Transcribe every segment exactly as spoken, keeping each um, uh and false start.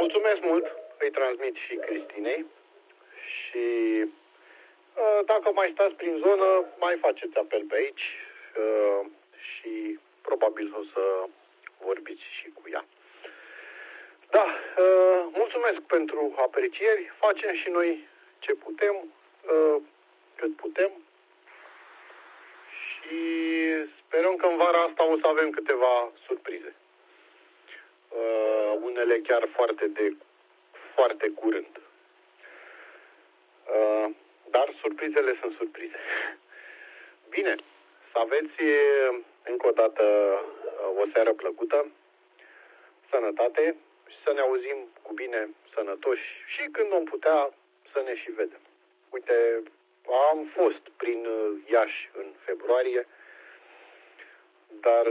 Mulțumesc mult, îi transmit și Cristinei și dacă mai stați prin zonă, mai faceți apel pe aici și probabil o să vorbiți și cu ea. Da, mulțumesc pentru aprecieri, facem și noi ce putem, cât putem și sperăm că în vara asta o să avem câteva surprize. Unele chiar foarte de foarte curând. Dar surprizele sunt surprize. Bine, să aveți încă o dată o seară plăcută, sănătate și să ne auzim cu bine, sănătoși și când vom putea să ne și vedem. Uite, am fost prin Iași în februarie, dar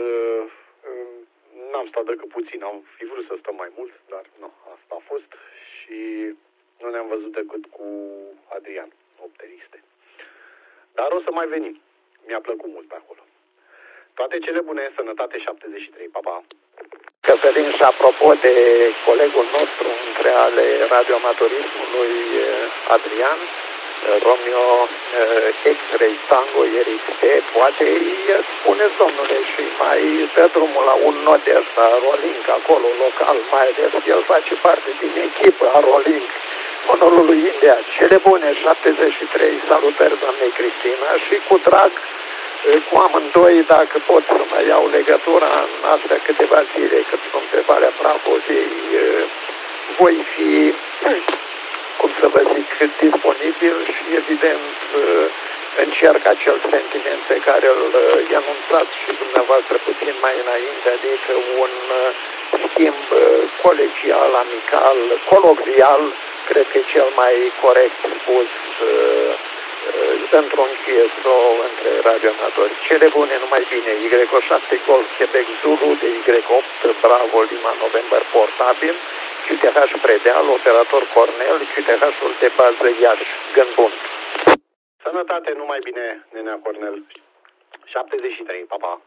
n-am stat decât puțin, am fi vrut să stăm mai mult, dar nu, asta a fost și nu ne-am văzut decât cu Adrian, opteriste. Dar o să mai venim. Mi-a plăcut mult pe acolo. Toate cele bune, sănătate șaptezeci și trei. Pa, pa! Cătălin, și apropo de colegul nostru între ale radioamatorismului Adrian, Romeo X-Ray Tango R X T, poate îi spuneți, domnule, și mai dă drumul la un nod de ăsta, Rolink, acolo, local, mai ales, el face parte din echipă a Rolink, monorului India. Cele bune, șaptezeci și trei, salutări doamnei Cristina și cu drag, cu amândoi, dacă pot să mai iau legătura în astea câteva zile, cât sunt pe Valea Prahovei, voi fi, cum să vă zic, disponibil și evident încerc acel sentiment pe care îl i-anunțați și dumneavoastră puțin mai înainte, adică un schimb colegial, amical, colocvial, cred că e cel mai corect spus într-un Q S O între radioamatori. Cele bune, numai bine, Y șapte Golf Quebec Zulu de Y opt Bravo Lima November portabil, Q T H Predeal, operator Cornel, Q T H-ul de bază Iași. Gând bun! Sănătate, numai bine, nenea Cornel. șaptezeci și trei, pa, pa.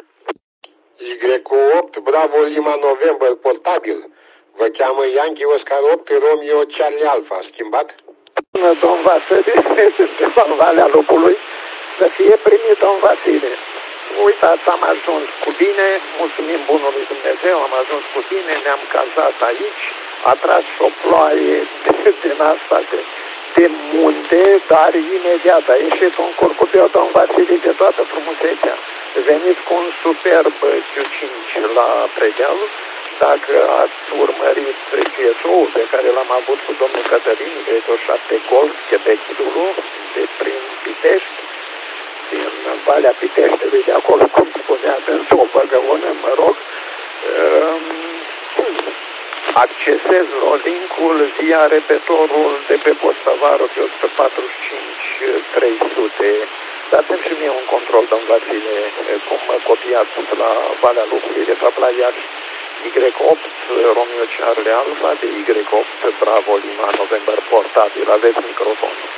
Y opt Bravo Lima November portabil. Vă cheamă Yankee Oscar opt Romeo Charlie Alpha. Schimbat? Domn Vasile, suntem în Valea Lupului, să fie primit domn Vasile. Uitați, am ajuns cu bine, mulțumim bunului Dumnezeu, am ajuns cu bine, ne-am cazat aici, a tras și o ploaie din asta de, de munte, dar imediat a ieșit un curcubeu, domn Vasile, de toată frumusețea. Veniți cu un superb Q cinci la Predeal. Dacă ați urmărit Q S O-ul pe care l-am avut cu domnul Cătălin, Y șapte Golf Quebec Zulu, de prin Pitești, din Valea Piteștelui, de acolo, cum spunea, în o băgăună, mă rog, accesez link-ul via repetorul de pe Postavaru pe o sută patruzeci și cinci trei sute. Dați-mi și mie un control, domn Vasile, cum mă copiați la Valea Lupului, de fapt la Iași. Y opt Romeo Charlie Alpha de Y opt Bravo Lima November portabil. Aveți microfonul.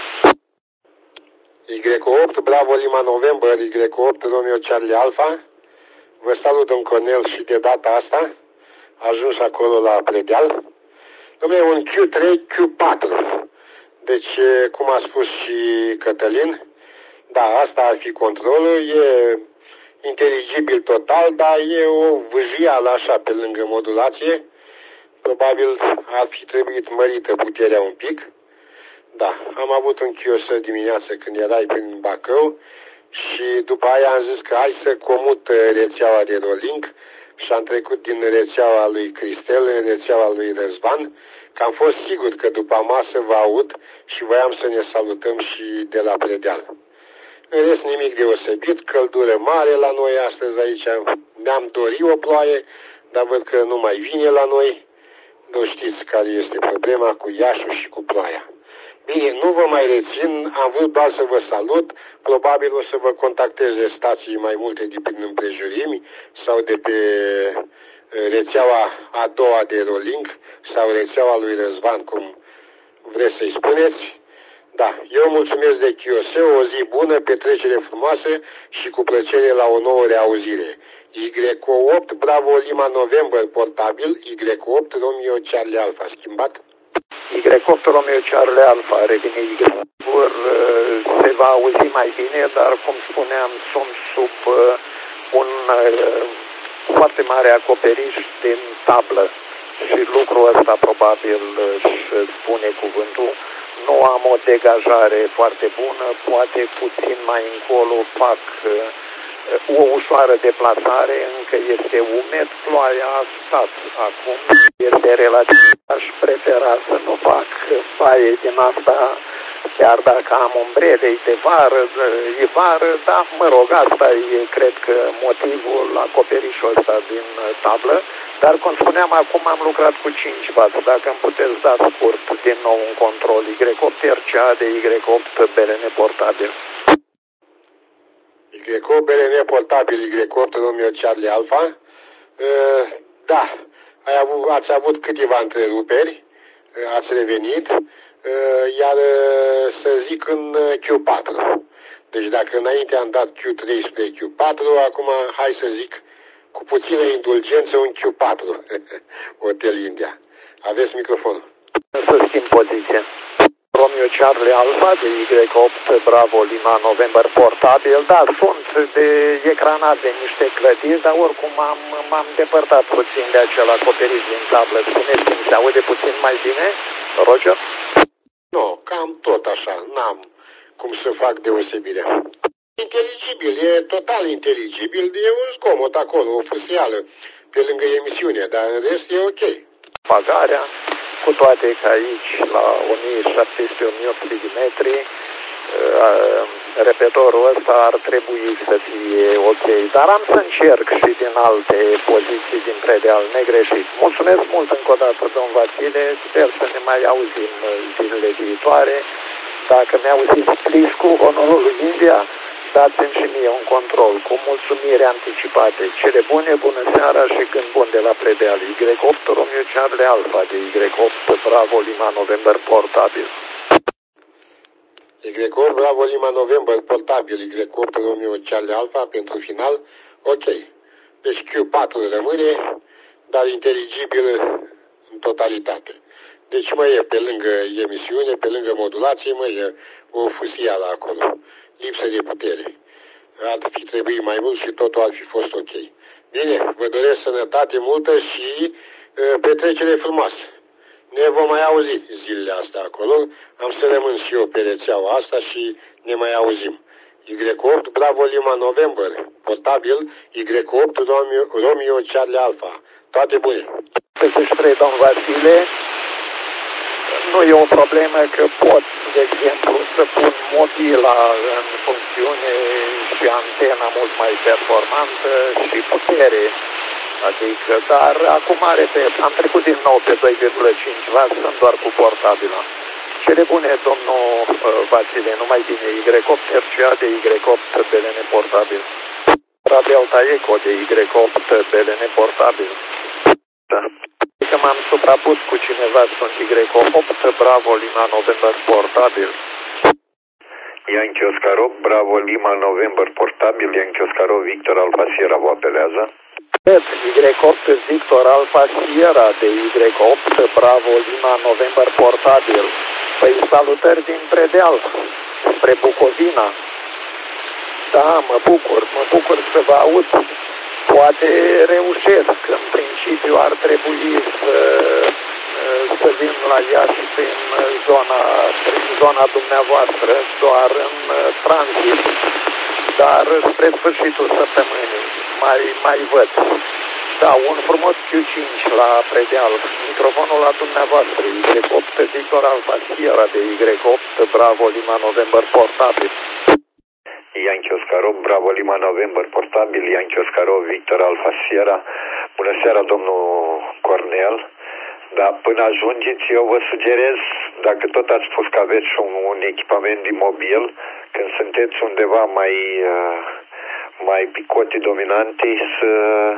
Y opt Bravo Lima November, Y opt Romeo Charlie Alpha. Vă salut, domn Cornel, și de data asta ajuns acolo la Predeal. Dom'le, un Q trei Q patru. Deci, cum a spus și Cătălin, da, asta ar fi controlul, e inteligibil total, dar e o vâjială așa pe lângă modulație. Probabil ar fi trebuit mărită puterea un pic. Da, am avut un Q S dimineață când erai prin Bacău și după aia am zis că hai să comut rețeaua de Rolink și am trecut din rețeaua lui Cristel în rețeaua lui Răzvan, că am fost sigur că după masă vă aud și voiam să ne salutăm și de la Predeal. În rest nimic deosebit, căldură mare la noi astăzi aici, ne-am dorit o ploaie, dar văd că nu mai vine la noi. Nu știți care este problema cu Iașul și cu ploaia. Bine, nu vă mai rețin, am vrut doar să vă salut, probabil o să vă contacteze stații mai multe de prin împrejurimi sau de pe rețeaua a doua de Rolink sau rețeaua lui Răzvan, cum vreți să-i spuneți. Da, eu mulțumesc de Q S, o zi bună, petrecere frumoasă și cu plăcere la o nouă reauzire. Y opt, Bravo Lima November, portabil, Y opt, Romeo Charlie Alpha, schimbat? Y opt, Romeo Charlie Alpha, revine Y opt, se va auzi mai bine, dar cum spuneam, sunt sub un foarte mare acoperiș din tablă și lucrul ăsta probabil își spune cuvântul. Nu am o degajare foarte bună, poate puțin mai încolo fac o ușoară deplasare, încă este umed, ploaia a stat acum, este relativ, aș prefera să nu fac paie din asta, chiar dacă am umbrele de vară, e vară, dar mă rog, asta e, cred că, motivul acoperișul ăsta din tablă, dar, cum spuneam, acum am lucrat cu cinci vați, dacă îmi puteți da scurt din nou un control Y opt R C A de Y opt B L N portabil. Y opt B L N portabil, Y opt Romeo Charlie Alpha. Uh, da, ai avut, ați avut câteva întreruperi, ați revenit, uh, iar uh, să zic în Q patru. Deci dacă înainte am dat Q trei spre Q patru, acum hai să zic cu puțină indulgență un Q patru. Hotel India. Aveți microfonul. Să schimb poziție. Romeo Charlie Alpha de Y opt Bravo Lima November portabil, da, sunt de ecranat de niște clădiri, dar oricum m-am, m-am depărtat puțin de acel acoperiș din tablă. Spuneți-mi, se aude puțin mai bine, Roger? Nu, cam tot așa, n-am cum să fac deosebire. Inteligibil, e total inteligibil, e un zgomot acolo, o fusială pe lângă emisiune, dar în rest e ok. Pagarea, cu toate că aici la o mie șapte sute - o mie opt sute de metri, repetorul ăsta ar trebui să fie ok, dar am să încerc și din alte poziții din predeal negreșit. Mulțumesc mult încă o dată, domn Vasile, sper să ne mai auzim zilele viitoare. Dacă mi-auziți scris cu onorul lui India, dați-mi și mie un control, cu mulțumiri anticipate. Cele bune, bună seara și gând bun de la predeal. Y opt Romeo Charlie Alpha de Y opt Bravo Lima November portabil. Y opt Bravo Lima November portabil, Y opt Romeo Charlie Alpha pentru final, ok. Deci Q patru rămâne, dar inteligibil în totalitate. Deci mă e pe lângă emisiune, pe lângă modulație, mă e o fusială acolo. Lipsă de putere. Ar fi trebuit mai mult și totul ar fi fost ok. Bine, vă doresc sănătate multă și uh, petrecere frumoasă. Ne vom mai auzi zilele astea acolo. Am să rămân și eu pe rețeaua asta și ne mai auzim. Y opt Bravo Lima November, portabil, Y opt Romeo, Romeo Charlie Alpha. Toate bune! Să-și spre domn Vasile, nu e o problemă că pot, de exemplu, să pun mobila în funcțiune și antena mult mai performantă și putere. Adică, dar acum, repet, am trecut din nou pe doi virgulă cinci watt, sunt doar cu portabila. Cele bune, domnul uh, Vasile, numai bine, Y opt R C A de Y opt B L N portabil. Delta Eco de Y opt B L N portabil. Da. Că m-am suprapus cu cineva, sunt Y opt Bravo Lima November portabil. Yankee Oscar opt Bravo Lima November portabil, Yankee Oscar opt Victor Alpha Sierra vă apelează. Y opt Victor Alpha Sierra de Y opt Bravo Lima November portabil. Păi salutări din predeal, spre Bucovina. Da, mă bucur, mă bucur să vă aud. Poate reușesc, în principiu ar trebui să, să vin la Iași prin zona, prin zona dumneavoastră, doar în tranzit, dar spre sfârșitul săptămânii mai, mai văd. Da, un frumos Q cinci la predeal, microfonul la dumneavoastră, Y opt Victor Alpha Sierra de Y opt Bravo Lima November portabil. Yankee Oscar opt Bravo Lima November portabil, Yankee Oscar opt Victor Alpha Sierra. Bună seara, domnul Cornel. Dar până ajungeți, eu vă sugerez, dacă tot ați spus că aveți un, un echipament imobil, când sunteți undeva mai, mai picote dominante, să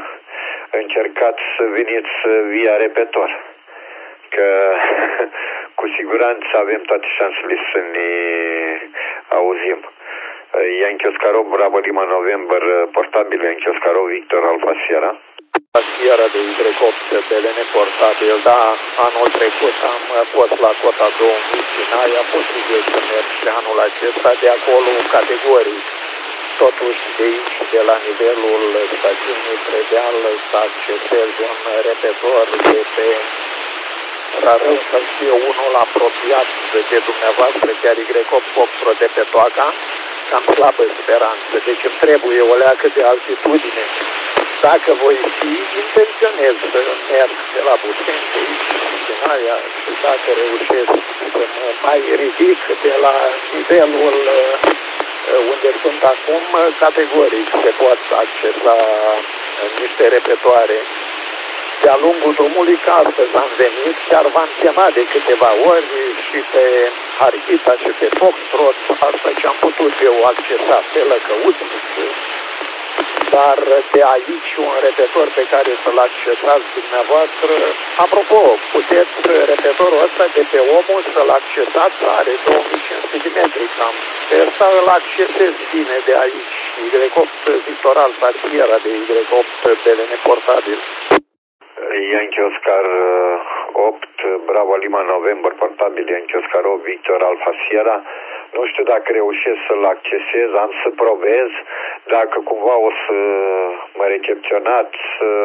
încercați să veniți via repetor. Că cu siguranță avem toate șansele să ne auzim. Yankee Oscarov, Bravo Lima November, portabil Yankee Oscarov, Victor Alfa Sierra. Sierra de Y opt B L N portabil, da, anul trecut am fost la cota două mii Sinaia, posibil să merg și anul acesta, de acolo categorii. Totuși de aici, de la nivelul stațiunii Predeal, să accesez un repetor de pe Rarău, să fie unul apropiat de dumneavoastră, chiar Y opt de pe Toaca, cam slabă speranță, deci îmi trebuie o leacă de altitudine. Dacă voi fi, intenționez să merg de la Buceni, de aici, din aia, și dacă reușesc să mă mai ridic de la nivelul unde sunt acum, categoric se pot accesa niște repetoare. De-a lungul drumului, că astăzi am venit, chiar v-am chemat de câteva ori și pe Harghita și pe Foxtrot, asta ce am putut eu accesa pe Lăcăuțnic, dar de aici un repetor pe care să-l accesați dumneavoastră. Apropo, puteți repetorul ăsta de pe omul să-l accesați, are două mii cinci sute de metri cam. Sper să îl accesez bine de aici, Y opt Victor Alfa Sierra de Y opt B L N portabil. Yankee Oscar opt, Bravo Lima November, portabil Yankee Oscar opt, Victor Alfa Sierra. Nu știu dacă reușesc să-l accesez, am să probez. Dacă cumva o să mă recepționați,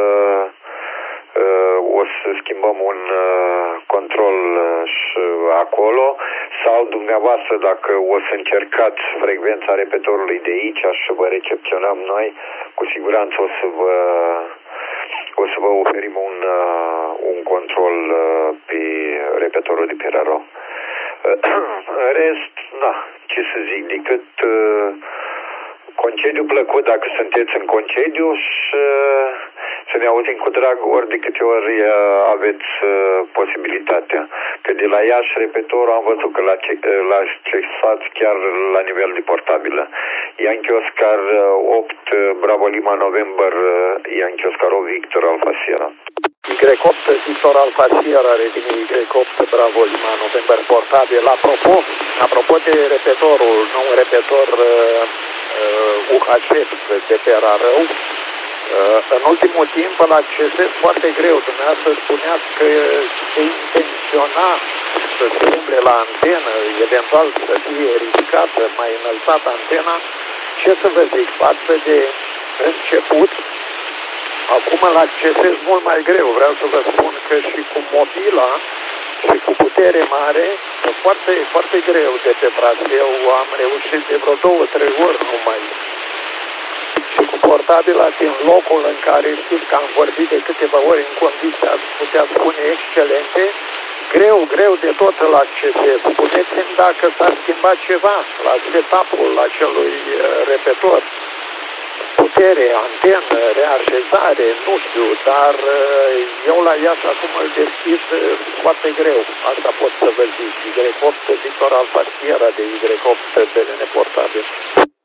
o să schimbăm un control și acolo, sau dumneavoastră dacă o să încercați frecvența repetorului de aici și vă recepționăm noi, cu siguranță o să vă o să vă oferim un, un control pe repetorul de pe Raro. În rest, na, ce să zic, decât uh, concediu plăcut dacă sunteți în concediu și uh, să ne auzim cu drag ori de câte ori uh, aveți uh, posibilitatea. Că de la Iași repetorul am văzut că l-a accesat chiar la nivel de portabilă. Yankee Oscar opt, Bravo Lima November, Yankee Oscar opt, Victor Alfa Sierra. Y opt Victor Alfa Sierra revine Y opt Bravo Lima November portabil. Apropo, apropo de repetorul, nu un repetor uh, U H F de pe Rarău, uh, în ultimul timp îl accesez foarte greu. Dumneavoastră spuneați că se intenționa să se umble la antenă, eventual să fie ridicată, mai înălțată antena. Ce să vă zic, față de început, acum îl accesez mult mai greu. Vreau să vă spun că și cu mobila și cu putere mare, foarte, foarte greu de pe traseu, am reușit de vreo două, trei ori numai. Și cu portabila din locul în care știți că am vorbit de câteva ori în condiții, aș putea spune, excelente, greu, greu de tot îl accesez. Spuneți-mi dacă s-a schimbat ceva la setup-ul acelui repetor. Putere, antenă, reașezare, nu știu, dar eu la Iași acum îl deschid foarte greu. Asta pot să vă zic. Y opt Victor Alfa Sierra de Y opt B L N portabil.